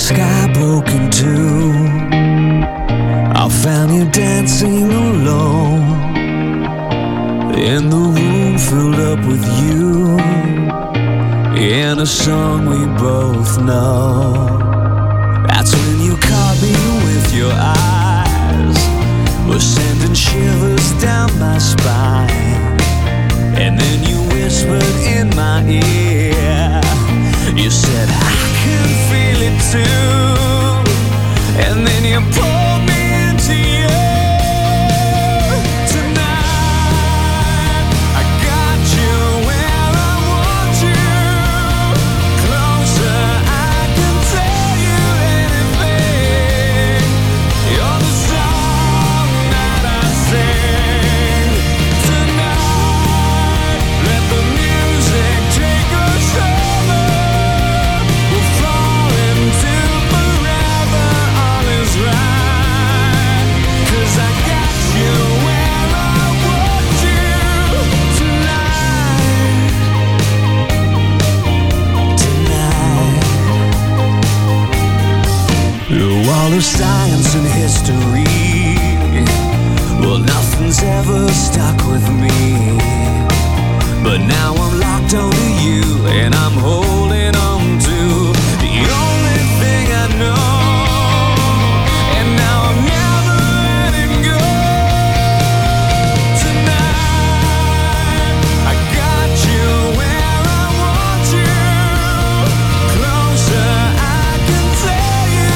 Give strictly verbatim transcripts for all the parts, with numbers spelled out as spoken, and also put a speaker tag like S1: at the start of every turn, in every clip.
S1: sky broke in two. I found you dancing alone in the room filled up with you, in a song we both know. That's when you caught me with your eyes, were sending shivers down my spine. And then you whispered in my ear, you said I can feel it too. And then you pulled me into you. All of science and history, well, nothing's ever stuck with me. But now I'm locked onto you, and I'm holding on to the only thing I know. And now I'm never letting go. Tonight, I got you where I want you. Closer, I can tell you.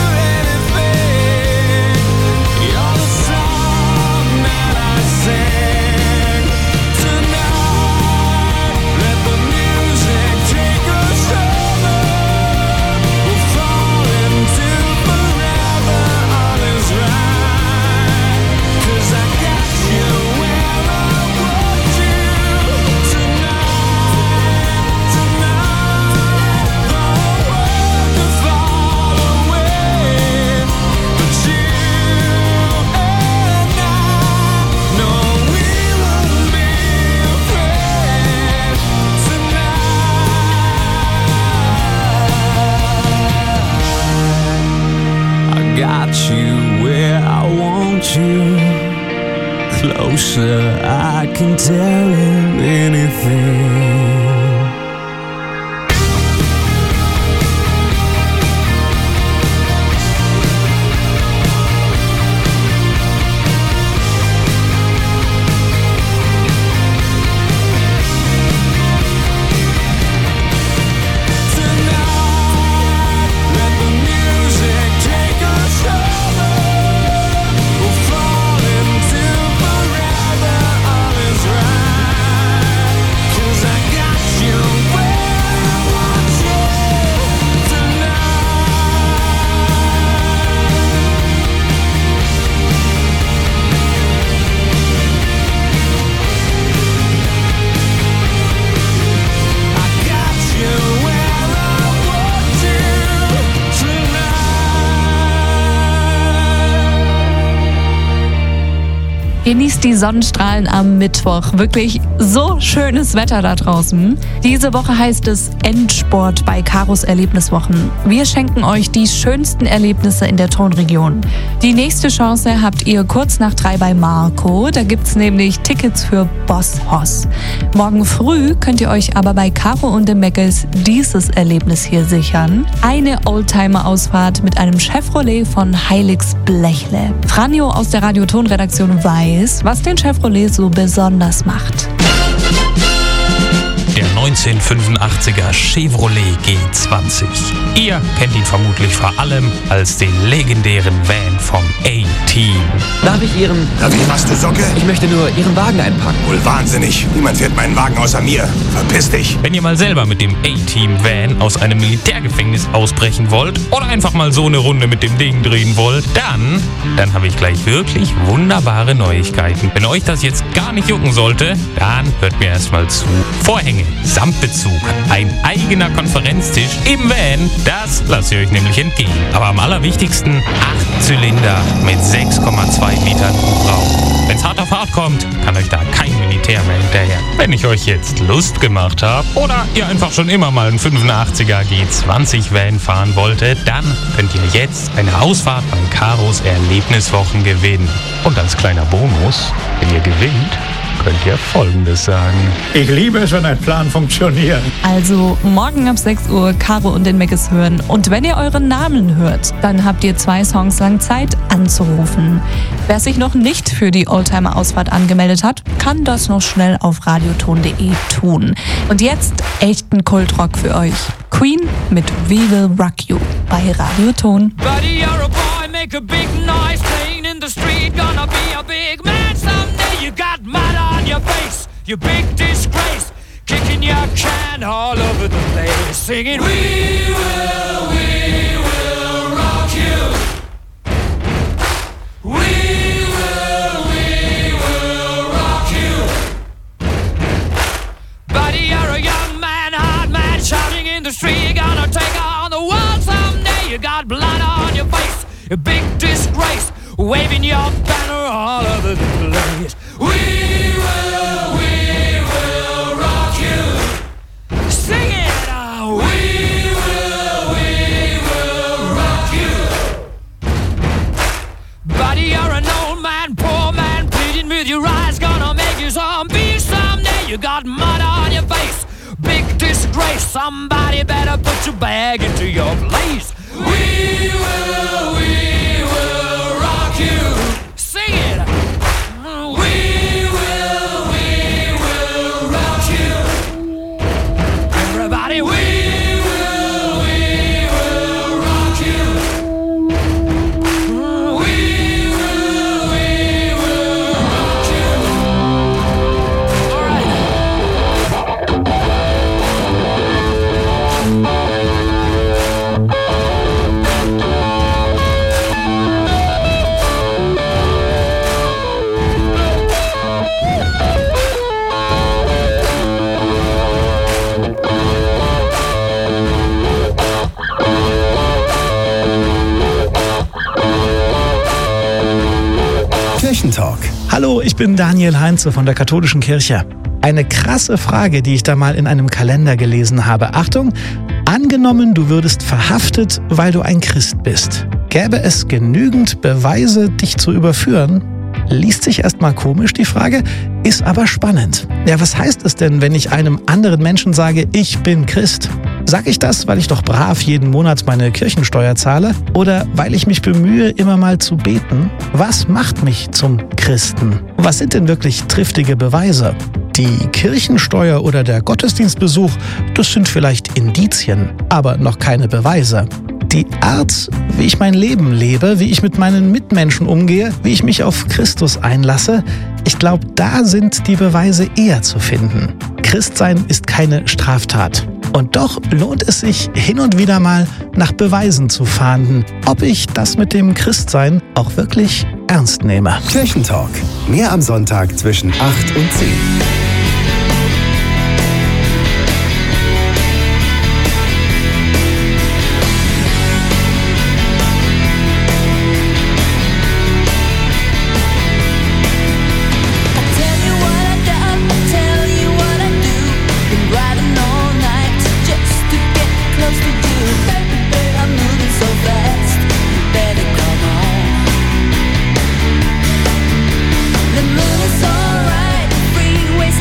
S1: Got you where I want you. Closer, I can tell you anything.
S2: Genießt die Sonnenstrahlen am Mittwoch. Wirklich so schönes Wetter da draußen. Diese Woche heißt es Endsport bei Karos Erlebniswochen. Wir schenken euch die schönsten Erlebnisse in der Tonregion. Die nächste Chance habt ihr kurz nach drei bei Marco. Da gibt's nämlich Tickets für Boss Hoss. Morgen früh könnt ihr euch aber bei Caro und dem Meckels dieses Erlebnis hier sichern. Eine Oldtimer-Ausfahrt mit einem Chevrolet von Heiligs Blechle. Franjo aus der Radioton-Redaktion weiß, was den Chevrolet so besonders macht.
S3: Der neunzehnhundertfünfundachtziger Chevrolet G zwanzig. Ihr kennt ihn vermutlich vor allem als den legendären Van vom A-Team.
S4: Darf ich Ihren...
S5: Darf ich was, du Socke?
S4: Ich möchte nur Ihren Wagen einpacken.
S5: Wohl wahnsinnig. Niemand fährt meinen Wagen außer mir. Verpiss dich.
S3: Wenn ihr mal selber mit dem A-Team Van aus einem Militärgefängnis ausbrechen wollt oder einfach mal so eine Runde mit dem Ding drehen wollt, dann, dann habe ich gleich wirklich wunderbare Neuigkeiten. Wenn euch das jetzt gar nicht jucken sollte, dann hört mir erstmal zu. Vorhänge, Samtbezug, ein eigener Konferenztisch im Van, das lasst ihr euch nämlich entgehen. Aber am allerwichtigsten, acht Zylinder mit sechs Komma zwei Litern Hubraum. Wenn's hart auf hart kommt, kann euch da kein Militär mehr hinterher. Wenn ich euch jetzt Lust gemacht habe oder ihr einfach schon immer mal einen fünfundachtziger G zwanzig Van fahren wolltet, dann könnt ihr jetzt eine Ausfahrt bei Karos Erlebniswochen gewinnen. Und als kleiner Bonus, wenn ihr gewinnt, könnt ihr Folgendes sagen.
S6: Ich liebe es, wenn ein Plan funktioniert.
S2: Also morgen ab sechs Uhr Caro und den Meckes hören. Und wenn ihr euren Namen hört, dann habt ihr zwei Songs lang Zeit anzurufen. Wer sich noch nicht für die Oldtimer-Ausfahrt angemeldet hat, kann das noch schnell auf radioton punkt de tun. Und jetzt echten Kultrock für euch. Queen mit We Will Rock You bei Radioton.
S7: Buddy, you're a boy, make a big noise, playing in the street, gonna be a big man someday. You got mud on your face, you big disgrace, kicking your can all over the place, singing We will, we will rock you. We will, we will rock you. Buddy, you're a young man, hard man, shouting in the street, you're gonna take on the world someday. You got blood on your face, a big disgrace, waving your banner all over the place. We will, we will rock you. Sing it now. We will, we will rock you. Buddy, you're an old man, poor man, pleading with your eyes, gonna make you zombie someday. You got mud on your face, big disgrace. Somebody better put your bag into your place. We will, we will rock you. Sing it. We will, we will rock you. Everybody, we will, we will rock you. We will, we will rock you. All right.
S8: Kirchentalk. Hallo, ich bin Daniel Heinze von der Katholischen Kirche. Eine krasse Frage, die ich da mal in einem Kalender gelesen habe. Achtung, angenommen, du würdest verhaftet, weil du ein Christ bist. Gäbe es genügend Beweise, dich zu überführen? Liest sich erstmal komisch, die Frage, ist aber spannend. Ja, was heißt es denn, wenn ich einem anderen Menschen sage, ich bin Christ? Sag ich das, weil ich doch brav jeden Monat meine Kirchensteuer zahle? Oder weil ich mich bemühe, immer mal zu beten? Was macht mich zum Christen? Was sind denn wirklich triftige Beweise? Die Kirchensteuer oder der Gottesdienstbesuch, das sind vielleicht Indizien, aber noch keine Beweise. Die Art, wie ich mein Leben lebe, wie ich mit meinen Mitmenschen umgehe, wie ich mich auf Christus einlasse, ich glaube, da sind die Beweise eher zu finden. Christsein ist keine Straftat. Und doch lohnt es sich, hin und wieder mal nach Beweisen zu fahnden, ob ich das mit dem Christsein auch wirklich ernst nehme.
S9: Kirchentalk. Mehr am Sonntag zwischen acht und zehn.
S10: The moon is alright, freeway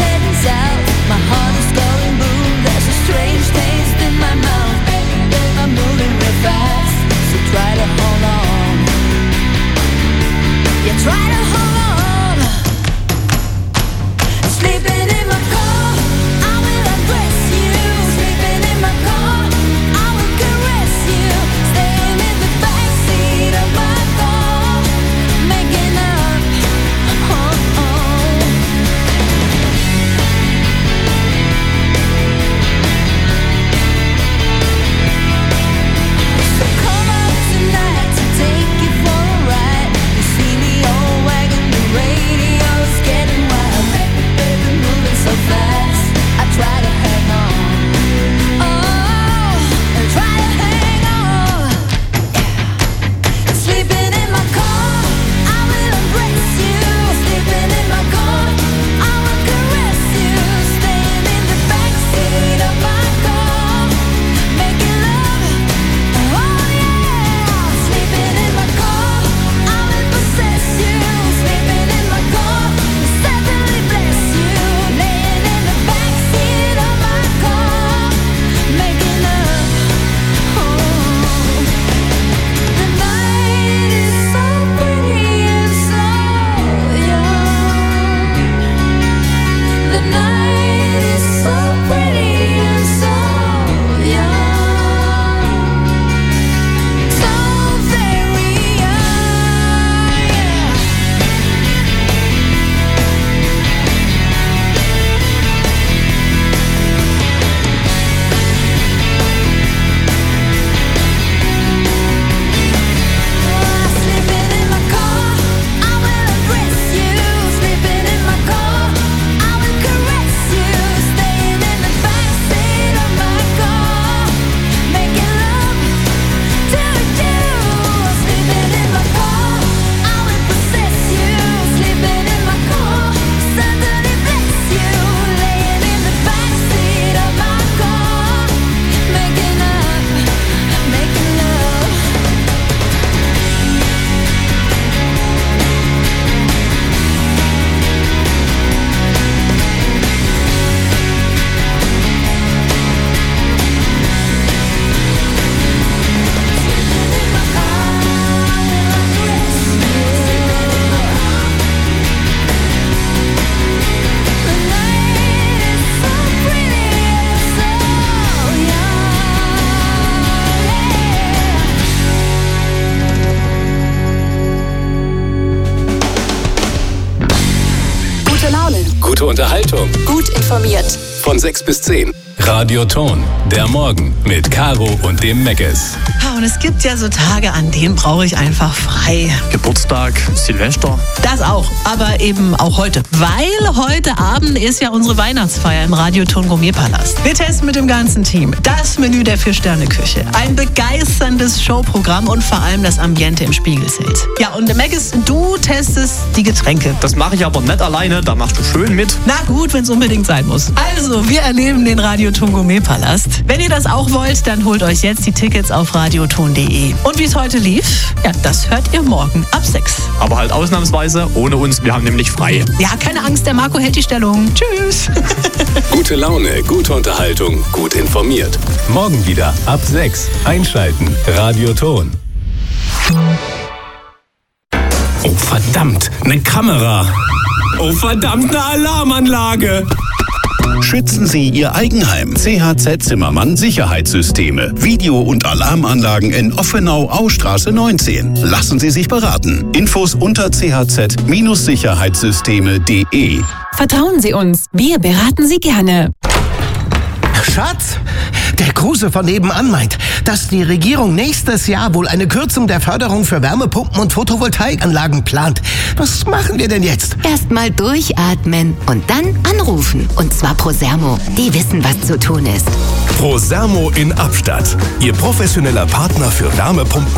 S10: Gute Unterhaltung.
S11: Gut informiert.
S10: Von sechs bis zehn. Radioton. Der Morgen mit Caro und dem Meckes.
S12: Und es gibt ja so Tage, an denen brauche ich einfach frei.
S13: Geburtstag, Silvester.
S12: Das auch, aber eben auch heute. Weil heute Abend ist ja unsere Weihnachtsfeier im Radioton Gourmetpalast. Wir testen mit dem ganzen Team das Menü der Vier-Sterne-Küche. Ein begeisterndes Showprogramm und vor allem das Ambiente im Spiegelzelt. Ja, und Meckes, du testest die Getränke.
S13: Das mache ich aber nicht alleine, da machst du schön mit.
S12: Na gut, wenn es unbedingt sein muss. Also, wir erleben den Radioton Gourmetpalast. Wenn ihr das auch wollt, dann holt euch jetzt die Tickets auf radioton punkt de. Und wie es heute lief, ja, das hört ihr morgen ab sechs.
S13: Aber halt ausnahmsweise ohne uns, wir haben nämlich frei.
S12: Ja, keine Angst, der Marco hält die Stellung. Tschüss.
S10: Gute Laune, gute Unterhaltung, gut informiert. Morgen wieder ab sechs. Einschalten. Radioton. Oh verdammt, eine Kamera. Oh verdammt, eine Alarmanlage.
S14: Schützen Sie Ihr Eigenheim. C H Z Zimmermann Sicherheitssysteme. Video- und Alarmanlagen in Offenau-Austraße neunzehn. Lassen Sie sich beraten. Infos unter c h z sicherheitssysteme punkt de.
S15: Vertrauen Sie uns. Wir beraten Sie gerne.
S16: Schatz, der Kruse von nebenan meint, dass die Regierung nächstes Jahr wohl eine Kürzung der Förderung für Wärmepumpen und Photovoltaikanlagen plant. Was machen wir denn jetzt?
S17: Erstmal durchatmen und dann anrufen. Und zwar Prosermo. Die wissen, was zu tun ist.
S18: Prosermo in Abstadt. Ihr professioneller Partner für Wärmepumpen